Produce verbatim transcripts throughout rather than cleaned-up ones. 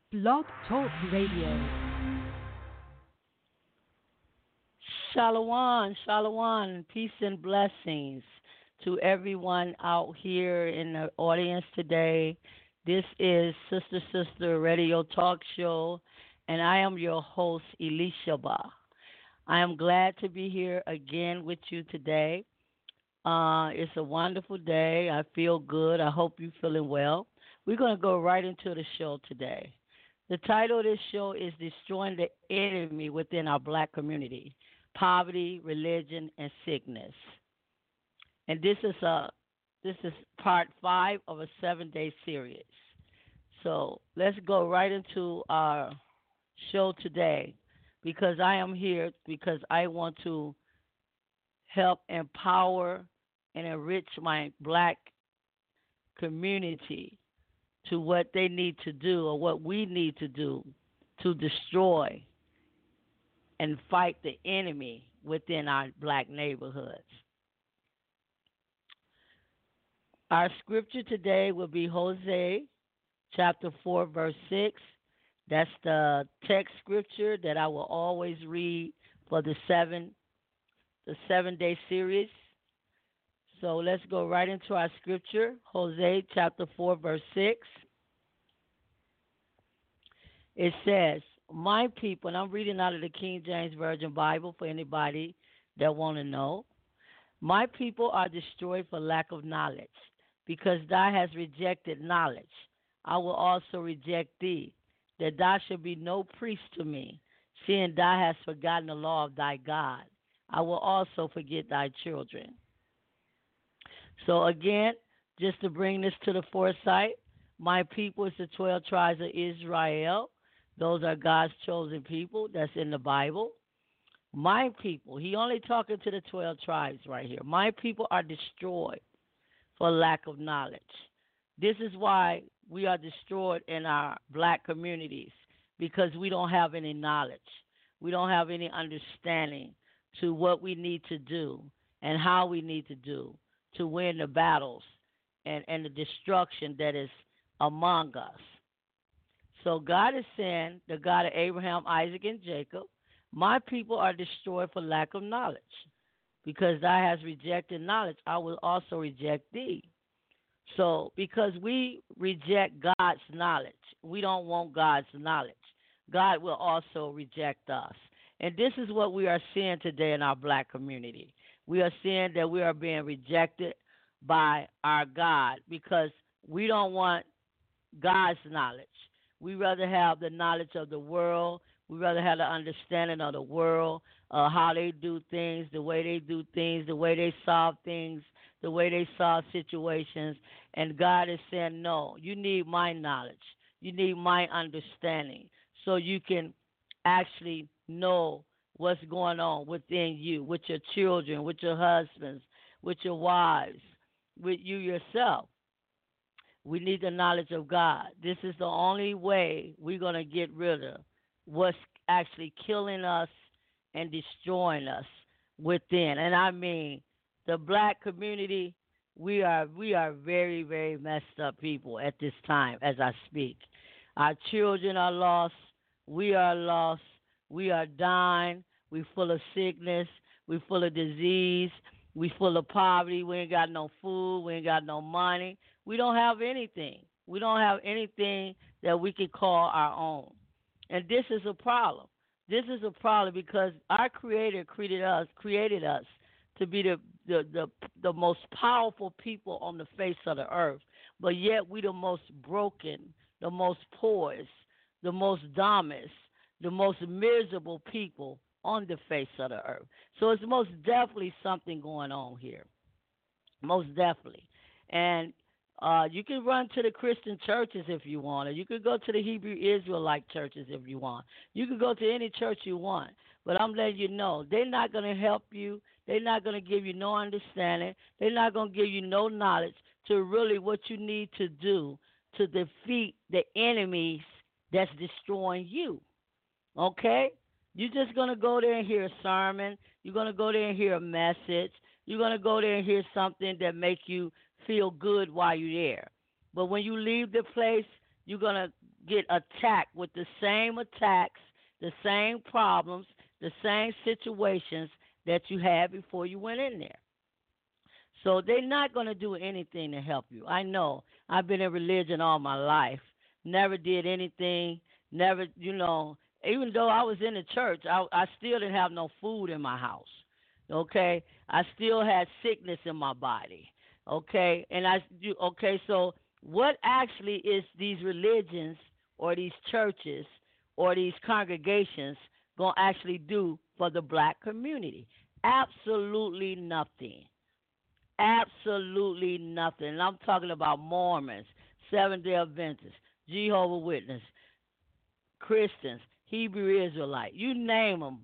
Blog Talk Radio. Shalom, shalom, peace and blessings to everyone out here in the audience today. This is Sister Sister Radio Talk Show, and I am your host, Elishaba. I am glad to be here again with you today. Uh, it's a wonderful day. I feel good. I hope you're feeling well. We're going to go right into the show today. The title of this show is Destroying the Enemy Within Our Black Community: Poverty, Religion, and Sickness. And this is a this is part five of a seven-day series. So let's go right into our show today, because I am here because I want to help empower and enrich my black community to what they need to do, or what we need to do to destroy and fight the enemy within our black neighborhoods. Our scripture today will be Hosea chapter four, verse six. That's the text scripture that I will always read for the seven the seven day series. So let's go right into our scripture, Hosea chapter four, verse six. It says, "My people," and I'm reading out of the King James Version Bible for anybody that want to know. "My people are destroyed for lack of knowledge, because thou hast rejected knowledge. I will also reject thee, that thou shalt be no priest to me, seeing thou hast forgotten the law of thy God. I will also forget thy children." So again, just to bring this to the foresight, my people is the twelve tribes of Israel. Those are God's chosen people. That's in the Bible. My people, he only talking to the twelve tribes right here. My people are destroyed for lack of knowledge. This is why we are destroyed in our black communities, because we don't have any knowledge. We don't have any understanding to what we need to do and how we need to do to win the battles and, and the destruction that is among us. So God is saying, the God of Abraham, Isaac, and Jacob, my people are destroyed for lack of knowledge. Because thou hast rejected knowledge, I will also reject thee. So because we reject God's knowledge, we don't want God's knowledge, God will also reject us. And this is what we are seeing today in our black community. We are seeing that we are being rejected by our God because we don't want God's knowledge. We rather have the knowledge of the world. We rather have the understanding of the world, uh, how they do things, the way they do things, the way they solve things, the way they solve situations. And God is saying, no, you need my knowledge. You need my understanding so you can actually know what's going on within you, with your children, with your husbands, with your wives, with you yourself. We need the knowledge of God. This is the only way we're going to get rid of what's actually killing us and destroying us within. And I mean, the black community, we are we are very, very messed up people at this time as I speak. Our children are lost. We are lost. We are dying. We full of sickness. We full of disease. We full of poverty. We ain't got no food. We ain't got no money. We don't have anything. We don't have anything that we can call our own. And this is a problem. This is a problem because our Creator created us, created us to be the, the, the, the most powerful people on the face of the earth. But yet we the most broken, the most poorest, the most dumbest, the most miserable people on the face of the earth. So it's most definitely something going on here. Most definitely. And uh, you can run to the Christian churches if you want, or you could go to the Hebrew Israelite churches if you want. You could go to any church you want. But I'm letting you know, they're not going to help you. They're not going to give you no understanding. They're not going to give you no knowledge to really what you need to do to defeat the enemies that's destroying you. Okay? You're just going to go there and hear a sermon. You're going to go there and hear a message. You're going to go there and hear something that make you feel good while you're there. But when you leave the place, you're going to get attacked with the same attacks, the same problems, the same situations that you had before you went in there. So they're not going to do anything to help you. I know. I've been in religion all my life. Never did anything. Never, you know, even though I was in the church, I, I still didn't have no food in my house. Okay? I still had sickness in my body. Okay? And I, you, okay, so what actually is these religions or these churches or these congregations going to actually do for the black community? Absolutely nothing. Absolutely nothing. And I'm talking about Mormons, Seventh-day Adventists, Jehovah's Witnesses, Christians, Hebrew Israelite, you name them,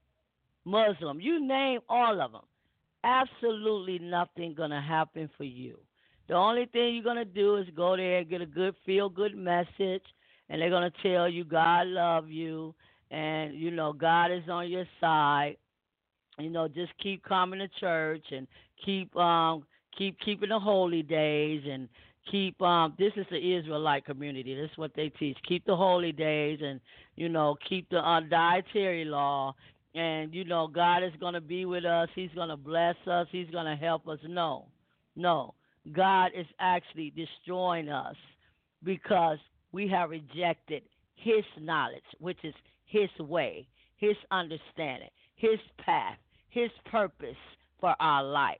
Muslim, you name all of them. Absolutely nothing going to happen for you. The only thing you're going to do is go there and get a good feel-good message, and they're going to tell you God love you, and, you know, God is on your side. You know, just keep coming to church and keep um keep keeping the holy days and keep um this is the Israelite community. This is what they teach. Keep the holy days and, you know, keep the uh, dietary law, and, you know, God is going to be with us. He's going to bless us. He's going to help us. No. No. God is actually destroying us because we have rejected his knowledge, which is his way, his understanding, his path, his purpose for our life.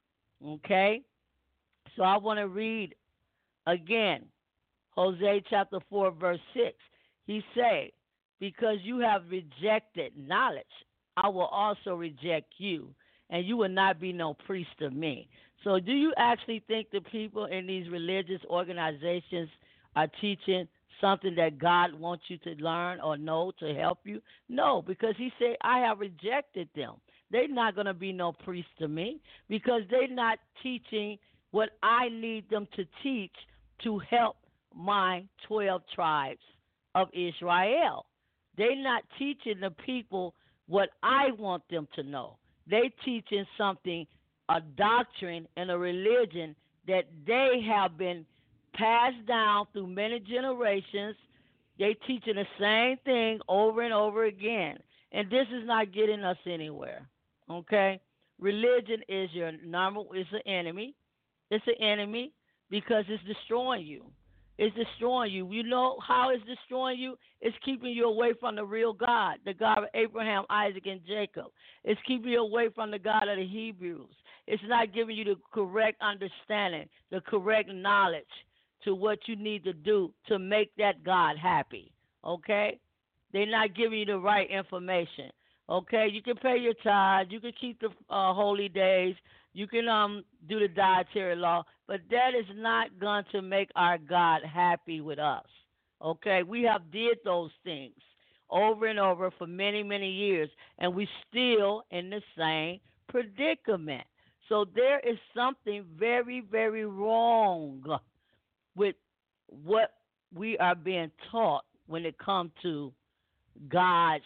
Okay? So I want to read again Hosea chapter four, verse six. He say, because you have rejected knowledge, I will also reject you, and you will not be no priest of me. So do you actually think the people in these religious organizations are teaching something that God wants you to learn or know to help you? No, because he said, I have rejected them. They're not going to be no priest to me because they're not teaching what I need them to teach to help my twelve tribes of Israel. They're not teaching the people what I want them to know. They're teaching something, a doctrine and a religion that they have been passed down through many generations. They teaching the same thing over and over again. And this is not getting us anywhere. Okay? Religion is your number, it's an enemy. It's an enemy because it's destroying you. It's destroying you. You know how it's destroying you? It's keeping you away from the real God, the God of Abraham, Isaac, and Jacob. It's keeping you away from the God of the Hebrews. It's not giving you the correct understanding, the correct knowledge to what you need to do to make that God happy. Okay? They're not giving you the right information. Okay? You can pay your tithe. You can keep the uh, holy days. You can um do the dietary law, but that is not going to make our God happy with us. Okay? We have did those things over and over for many, many years, and we still in the same predicament. So there is something very, very wrong with what we are being taught when it comes to God's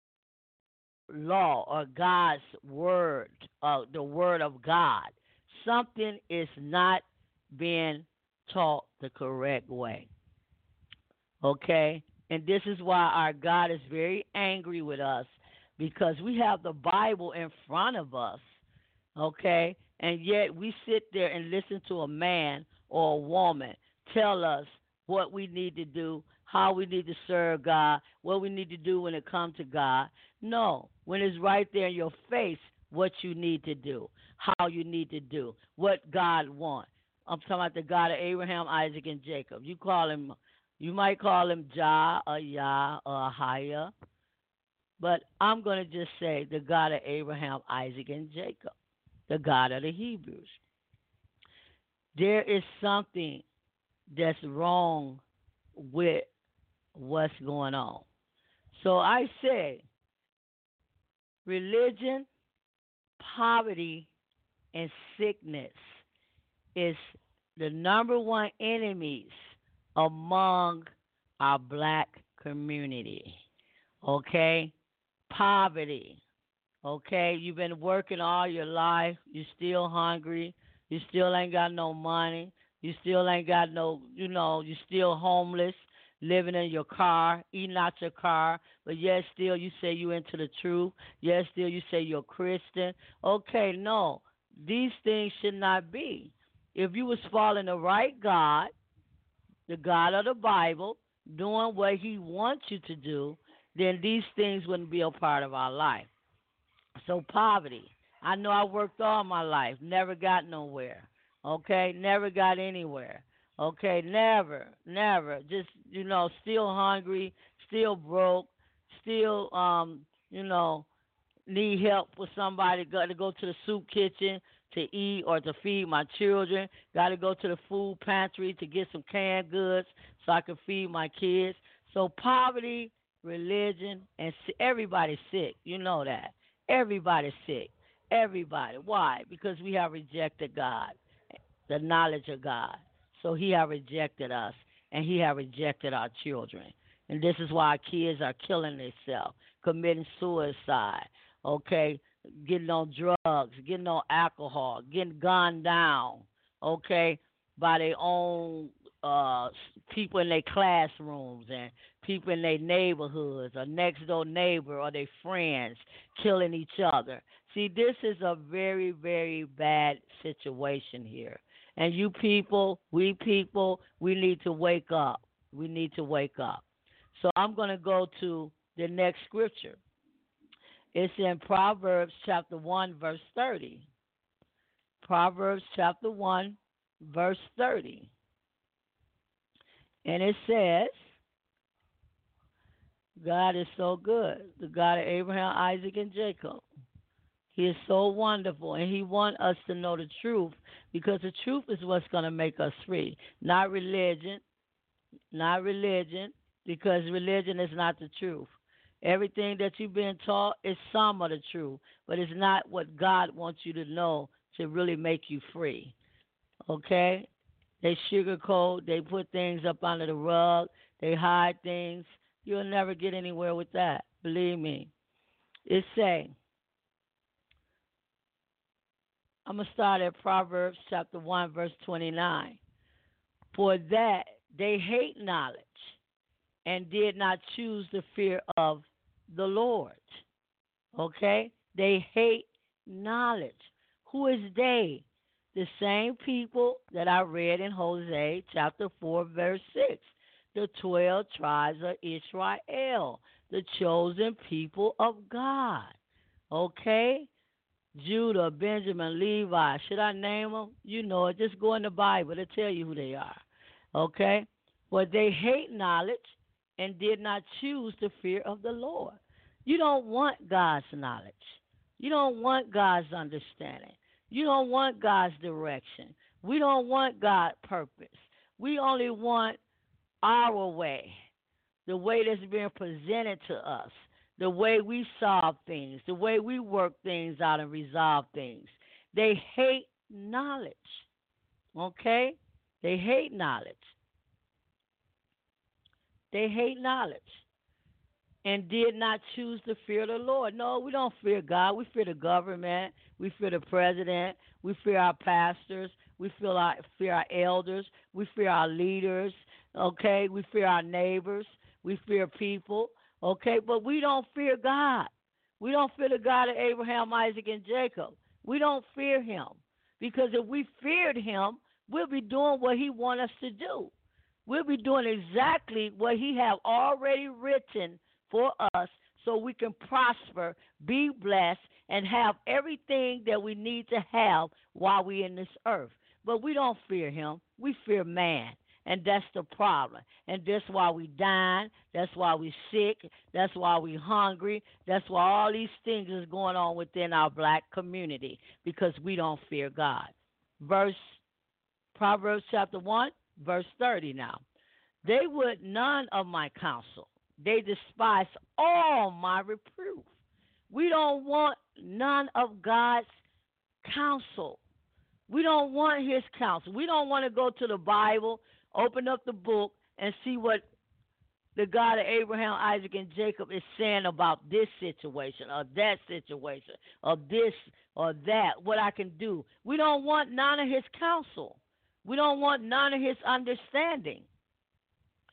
law or God's word, uh, the word of God. Something is not being taught the correct way. Okay? And this is why our God is very angry with us, because we have the Bible in front of us. Okay? And yet we sit there and listen to a man or a woman tell us what we need to do, how we need to serve God, what we need to do when it comes to God. No, when it's right there in your face what you need to do, how you need to do, what God wants. I'm talking about the God of Abraham, Isaac, and Jacob. You call him, you might call him Jah or Yah or Ahia, but I'm going to just say the God of Abraham, Isaac, and Jacob, the God of the Hebrews. There is something that's wrong with what's going on. So I say religion, poverty, and sickness is the number one enemies among our black community. Okay? Poverty. Okay? You've been working all your life. You're still hungry. You still ain't got no money. You still ain't got no, you know, you're still homeless, living in your car, eating out your car, but yet still you say you into the truth. Yet still you say you're Christian. Okay, no. These things should not be. If you was following the right God, the God of the Bible, doing what he wants you to do, then these things wouldn't be a part of our life. So poverty. I know I worked all my life, never got nowhere. Okay, never got anywhere. Okay, never, never. Just you know, still hungry, still broke, still um, you know, need help with somebody. Got to go to the soup kitchen to eat or to feed my children. Got to go to the food pantry to get some canned goods so I can feed my kids. So poverty, religion, and everybody's sick. You know that. Everybody's sick. Everybody. Why? Because we have rejected God, the knowledge of God. So he have rejected us, and he have rejected our children. And this is why our kids are killing themselves, committing suicide, okay, getting on drugs, getting on alcohol, getting gunned down, okay, by their own uh, people in their classrooms and people in their neighborhoods or next door neighbor or their friends killing each other. See, this is a very, very bad situation here. And you people, we people, we need to wake up. We need to wake up. So I'm going to go to the next scripture. It's in Proverbs chapter one, verse thirty. Proverbs chapter one, verse thirty. And it says, God is so good, the God of Abraham, Isaac, and Jacob. He is so wonderful, and he wants us to know the truth because the truth is what's going to make us free, not religion, not religion, because religion is not the truth. Everything that you've been taught is some of the truth, but it's not what God wants you to know to really make you free. Okay? They sugarcoat, they put things up under the rug, they hide things. You'll never get anywhere with that. Believe me. It's saying, I'm going to start at Proverbs chapter one, verse twenty-nine. For that they hate knowledge and did not choose the fear of the Lord. Okay? They hate knowledge. Who is they? The same people that I read in Hosea chapter four, verse six. The twelve tribes of Israel, the chosen people of God. Okay? Judah, Benjamin, Levi. Should I name them? You know it. Just go in the Bible to tell you who they are. Okay? But they hate knowledge and did not choose the fear of the Lord. You don't want God's knowledge. You don't want God's understanding. You don't want God's direction. We don't want God's purpose. We only want our way, the way that's being presented to us, the way we solve things, the way we work things out and resolve things. They hate knowledge, okay? They hate knowledge. They hate knowledge and did not choose to fear the Lord. No, we don't fear God. We fear the government. We fear the president. We fear our pastors. We fear our, fear our elders. We fear our leaders, okay? We fear our neighbors. We fear people, okay? But we don't fear God. We don't fear the God of Abraham, Isaac, and Jacob. We don't fear him because if we feared him, we'll be doing what he wants us to do. We'll be doing exactly what he have already written for us so we can prosper, be blessed, and have everything that we need to have while we're in this earth. But we don't fear him. We fear man, and that's the problem. And that's why we dying. That's why we sick. That's why we hungry. That's why all these things is going on within our black community because we don't fear God. Verse Proverbs chapter one, verse thirty now. They would none of my counsel. They despise all my reproof. We don't want none of God's counsel. We don't want his counsel. We don't want to go to the Bible, open up the book, and see what the God of Abraham, Isaac, and Jacob is saying about this situation or that situation or this or that, what I can do. We don't want none of his counsel. We don't want none of his understanding.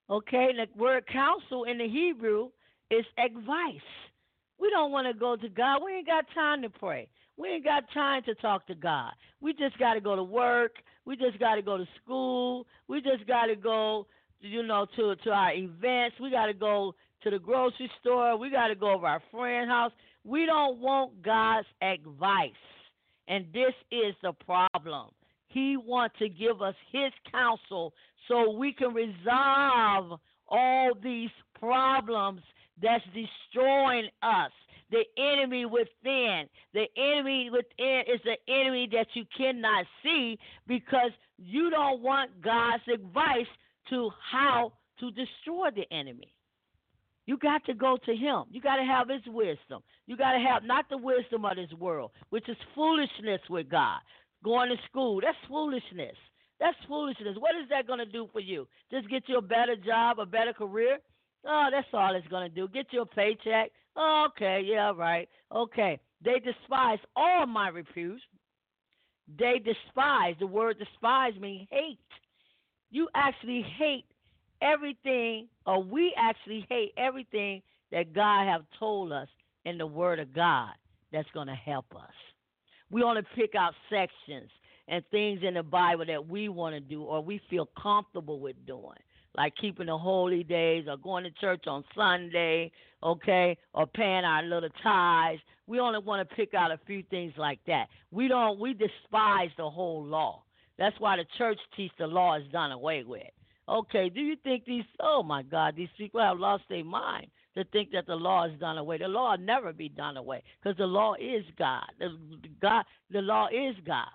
Okay, the word counsel in the Hebrew is advice. We don't want to go to God. We ain't got time to pray. We ain't got time to talk to God. We just got to go to work. We just got to go to school. We just got to go, you know, to to our events. We got to go to the grocery store. We got to go over our friend's house. We don't want God's advice, and this is the problem. He wants to give us His counsel so we can resolve all these problems that's destroying us. The enemy within. The enemy within is the enemy that you cannot see because you don't want God's advice to how to destroy the enemy. You got to go to Him. You got to have His wisdom. You got to have not the wisdom of this world, which is foolishness with God. Going to school, that's foolishness. That's foolishness. What is that going to do for you? Just get you a better job, a better career? Oh, that's all it's going to do. Get you a paycheck. Oh, okay, yeah, right. Okay. They despise all my reproofs. They despise. The word despise means hate. You actually hate everything, or we actually hate everything that God have told us in the Word of God that's going to help us. We only pick out sections and things in the Bible that we want to do or we feel comfortable with doing, like keeping the holy days or going to church on Sunday, okay, or paying our little tithes. We only want to pick out a few things like that. We don't. We despise the whole law. That's why the church teaches the law is done away with. Okay, do you think these, oh my God, these people have lost their mind to think that the law is done away? The law will never be done away because the law is God. The, God. the law is God.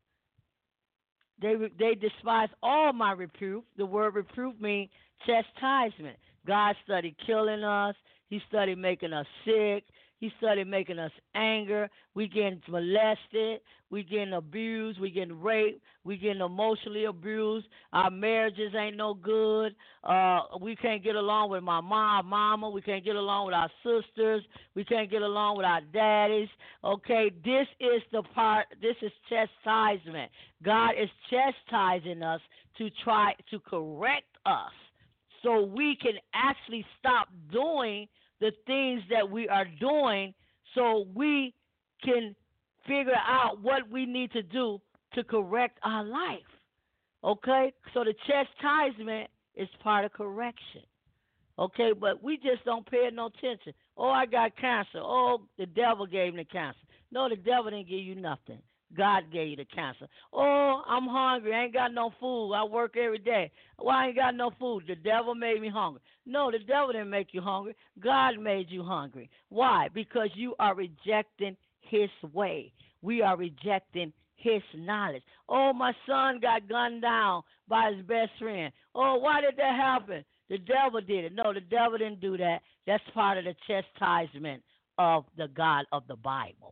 They they despise all my reproof. The word reproof means chastisement. God studied killing us. He studied making us sick. He started making us anger. We getting molested. We getting abused. We getting raped. We getting emotionally abused. Our marriages ain't no good. Uh, we can't get along with my mom, mama. We can't get along with our sisters. We can't get along with our daddies. Okay, this is the part. This is chastisement. God is chastising us to try to correct us so we can actually stop doing the things that we are doing so we can figure out what we need to do to correct our life. Okay? So the chastisement is part of correction. Okay? But we just don't pay no attention. Oh, I got cancer. Oh, the devil gave me the cancer. No, the devil didn't give you nothing. God gave you the cancer. Oh, I'm hungry. I ain't got no food. I work every day. Why I ain't got no food? The devil made me hungry. No, the devil didn't make you hungry. God made you hungry. Why? Because you are rejecting His way. We are rejecting His knowledge. Oh, my son got gunned down by his best friend. Oh, why did that happen? The devil did it. No, the devil didn't do that. That's part of the chastisement of the God of the Bible.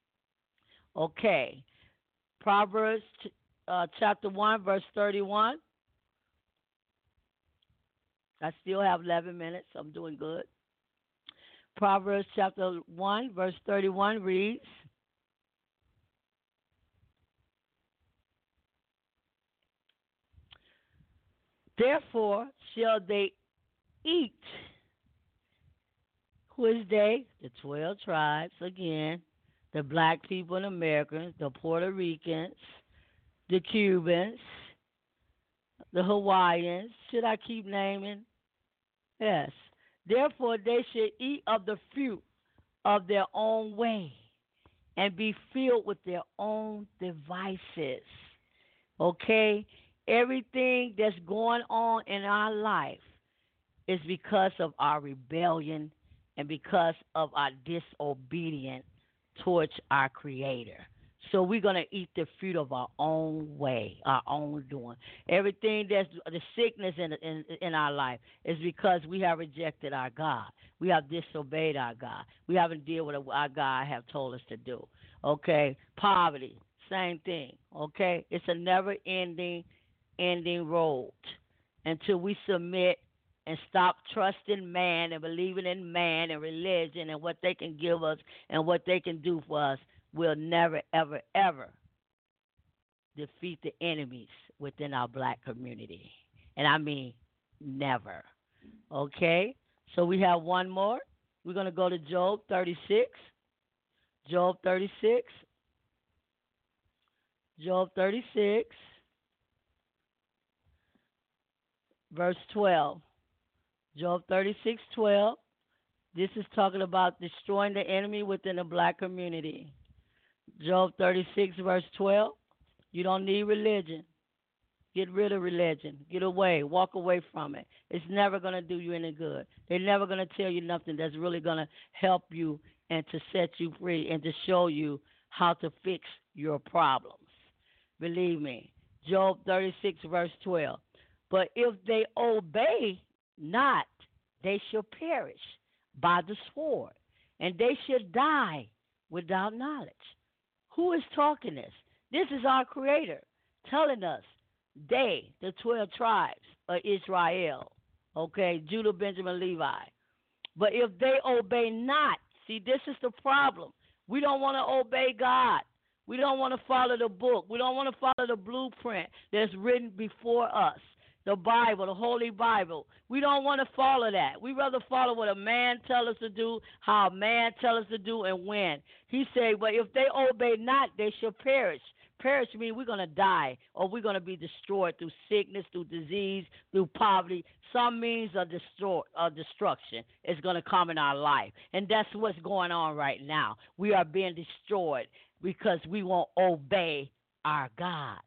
Okay, Proverbs uh, chapter one, verse thirty-one. I still have eleven minutes. I'm doing good. Proverbs chapter one, verse thirty-one reads, therefore shall they eat. Who is they? The twelve tribes again. The black people and Americans, the Puerto Ricans, the Cubans, the Hawaiians. Should I keep naming? Yes. Therefore, they should eat of the fruit of their own way and be filled with their own devices. Okay? Everything that's going on in our life is because of our rebellion and because of our disobedience towards our Creator. So we're going to eat the fruit of our own way, our own doing. Everything that's the sickness in, in in our life is because we have rejected our God. We have disobeyed our God. We haven't dealt with what our God have told us to do. Okay? Poverty, same thing. Okay? It's a never-ending ending road until we submit and stop trusting man and believing in man and religion and what they can give us and what they can do for us. We'll never, ever, ever defeat the enemies within our black community. And I mean Never. Okay? So we have one more. We're going to go to Job thirty-six. Job thirty-six. Job thirty-six, verse twelve. Job thirty-six, twelve. This is talking about destroying the enemy within the black community. Job thirty-six, verse twelve. You don't need religion. Get rid of religion. Get away. Walk away from it. It's never going to do you any good. They're never going to tell you nothing that's really going to help you and to set you free and to show you how to fix your problems. Believe me. Job thirty-six, verse twelve. But if they obey not, they shall perish by the sword, and they shall die without knowledge. Who is talking this? This is our Creator telling us, they, the twelve tribes of Israel, okay, Judah, Benjamin, Levi. But if they obey not, see, this is the problem. We don't want to obey God. We don't want to follow the book. We don't want to follow the blueprint that's written before us, the Bible, the Holy Bible. We don't want to follow that. We rather follow what a man tells us to do, how a man tells us to do, and when. He said, but if they obey not, they shall perish. Perish means we're going to die, or we're going to be destroyed through sickness, through disease, through poverty. Some means of, destroy, of destruction is going to come in our life. And that's what's going on right now. We are being destroyed because we won't obey our God.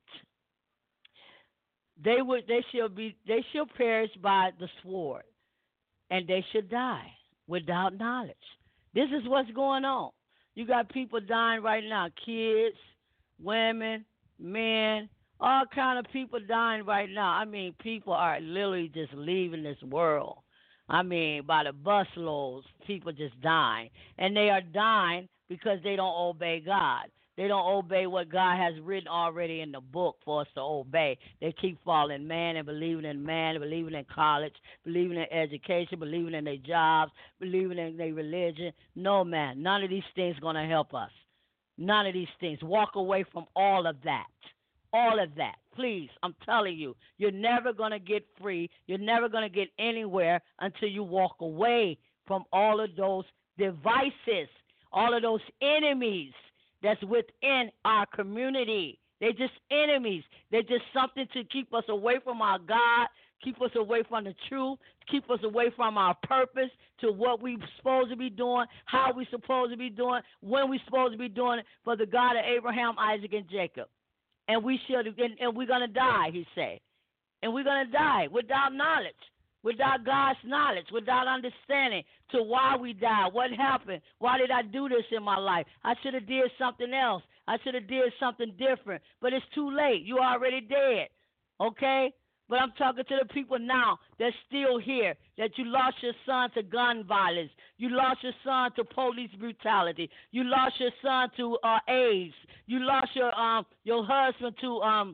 They would, they shall be, they shall perish by the sword, and they shall die without knowledge. This is what's going on. You got people dying right now, kids, women, men, all kind of people dying right now. I mean, people are literally just leaving this world. I mean, by the busloads, people just dying. And they are dying because they don't obey God. They don't obey what God has written already in the book for us to obey. They keep following man and believing in man, believing in college, believing in education, believing in their jobs, believing in their religion. No, man, none of these things are going to help us. None of these things. Walk away from all of that. All of that. Please, I'm telling you, you're never going to get free. You're never going to get anywhere until you walk away from all of those devices, all of those enemies that's within our community. They're just enemies. They're just something to keep us away from our God, keep us away from the truth, keep us away from our purpose, to what we're supposed to be doing, how we're supposed to be doing, when we're supposed to be doing it for the God of Abraham, Isaac, and Jacob. And we should, and, and we're going to die, he said. And we're going to die without knowledge, without God's knowledge, without understanding to why we died, what happened, why did I do this in my life? I should have did something else. I should have did something different. But it's too late. You're already dead, okay? But I'm talking to the people now that's still here, that you lost your son to gun violence. You lost your son to police brutality. You lost your son to uh, AIDS. You lost your um your husband to um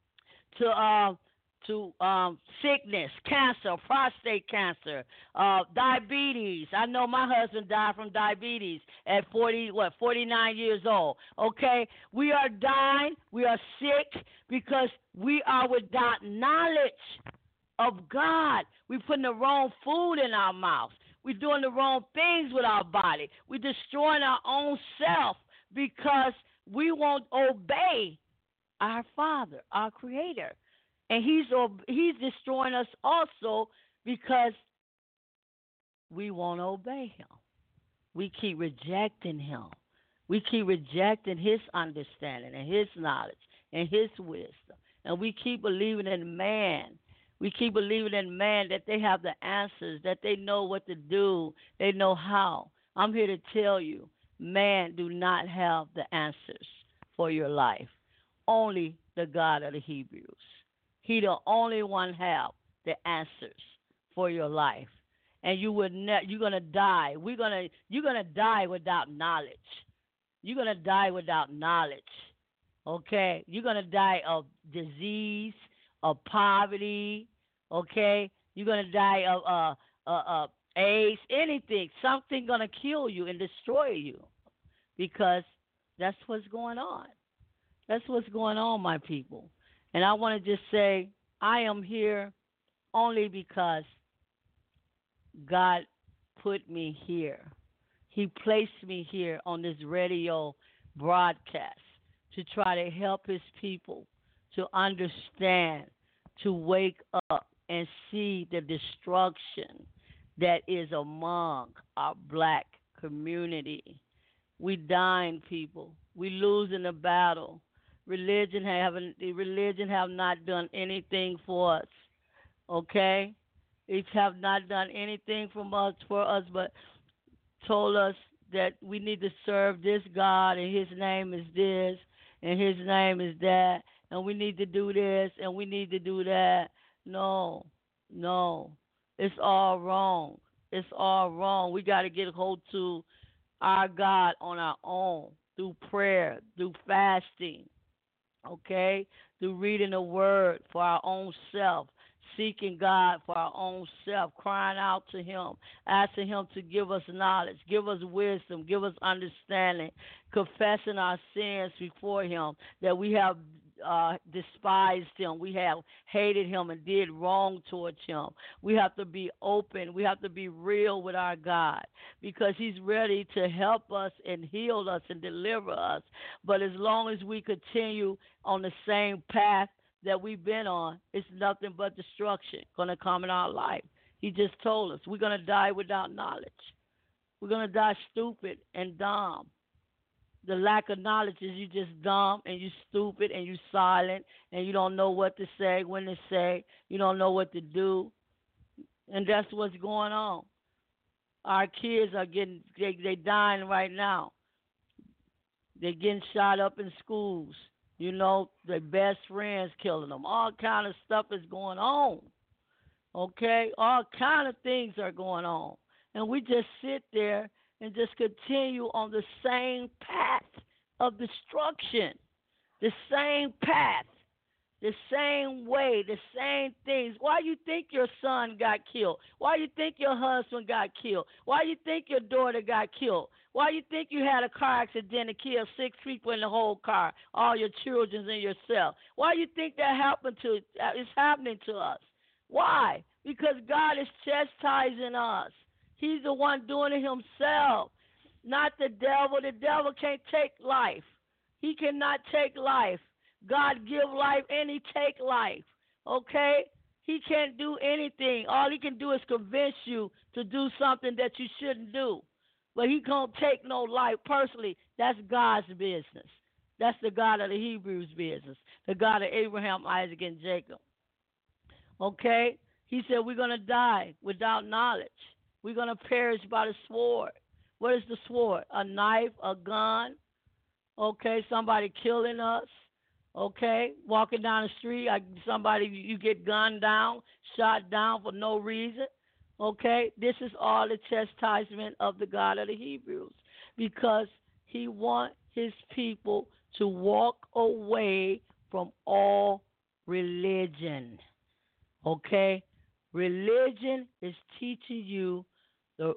to uh, to um sickness, cancer, prostate cancer, uh, diabetes. I know my husband died from diabetes at forty, what, forty-nine years old. Okay, we are dying. We are sick because we are without knowledge of God. We're putting the wrong food in our mouths. We're doing the wrong things with our body. We're destroying our own self because we won't obey our Father, our Creator. And he's he's destroying us also because we won't obey him. We keep rejecting him. We keep rejecting his understanding and his knowledge and his wisdom. And we keep believing in man. We keep believing in man that they have the answers, that they know what to do, they know how. I'm here to tell you, man do not have the answers for your life. Only the God of the Hebrews. He the only one have the answers for your life. And you would ne- you're gonna die. We're gonna you're gonna die without knowledge. You're gonna die without knowledge. Okay? You're gonna die of disease, of poverty, okay? You're gonna die of uh uh, uh AIDS, anything. Something gonna kill you and destroy you. Because that's what's going on. That's what's going on, my people. And I want to just say, I am here only because God put me here. He placed me here on this radio broadcast to try to help his people to understand, to wake up and see the destruction that is among our black community. We dying people. We losing the battle. Religion haven't religion have not done anything for us. Okay? It have not done anything from us for us but told us that we need to serve this God and his name is this and his name is that and we need to do this and we need to do that. No, no. It's all wrong. It's all wrong. We got to get hold to our God on our own through prayer, through fasting, okay? Through reading the word for our own self, seeking God for our own self, crying out to him, asking him to give us knowledge, give us wisdom, give us understanding, confessing our sins before him, that we have uh, despised him, we have hated him and did wrong towards him. We have to be open, we have to be real with our God because he's ready to help us and heal us and deliver us. But as long as we continue on the same path that we've been on, it's nothing but destruction going to come in our life. He just told us we're going to die without knowledge. We're going to die stupid and dumb. The lack of knowledge is you just dumb and you stupid and you silent and you don't know what to say, when to say. You don't know what to do. And that's what's going on. Our kids are getting, they, they dying right now. They're getting shot up in schools. You know, their best friends killing them. All kind of stuff is going on. Okay? All kind of things are going on. And we just sit there and just continue on the same path of destruction. The same path. The same way. The same things. Why you think your son got killed? Why you think your husband got killed? Why you think your daughter got killed? Why you think you had a car accident and killed six people in the whole car, all your children and yourself? Why you think that happened to? Uh, it's happening to us. Why? Because God is chastising us. He's the one doing it himself, not the devil. The devil can't take life. He cannot take life. God give life and he take life. Okay? He can't do anything. All he can do is convince you to do something that you shouldn't do. But he can't take no life personally. That's God's business. That's the God of the Hebrews business. The God of Abraham, Isaac, and Jacob. Okay? He said we're going to die without knowledge. We're going to perish by the sword. What is the sword? A knife, a gun. Okay? Somebody killing us. Okay? Walking down the street, somebody, you get gunned down, shot down for no reason. Okay, this is all the chastisement of the God of the Hebrews because he wants his people to walk away from all religion. Okay, religion is teaching you the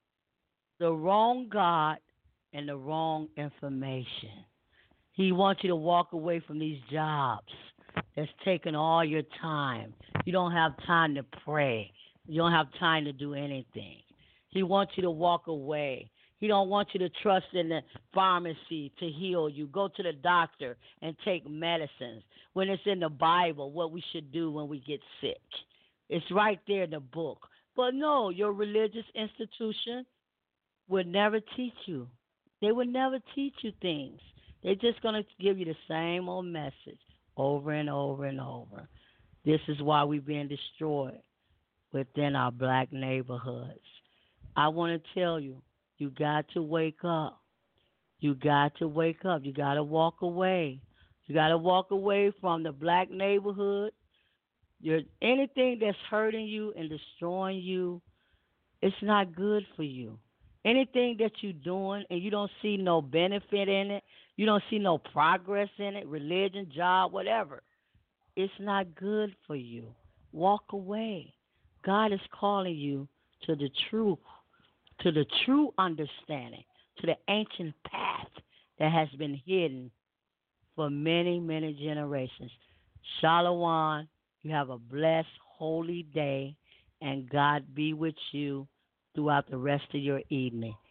the wrong God and the wrong information. He wants you to walk away from these jobs that's taking all your time. You don't have time to pray. You don't have time to do anything. He wants you to walk away. He don't want you to trust in the pharmacy to heal you. Go to the doctor and take medicines when it's in the Bible what we should do when we get sick. It's right there in the book. But no, your religious institution would never teach you. They would never teach you things. They're just going to give you the same old message over and over and over. This is why we're being destroyed within our black neighborhoods. I want to tell you, you got to wake up. You got to wake up. You got to walk away. You got to walk away from the black neighborhood. You're, anything that's hurting you and destroying you, it's not good for you. Anything that you're doing and you don't see no benefit in it, you don't see no progress in it, religion, job, whatever, it's not good for you. Walk away. God is calling you to the truth, to the true understanding, to the ancient path that has been hidden for many, many generations. Shalom. You have a blessed, holy day, and God be with you throughout the rest of your evening.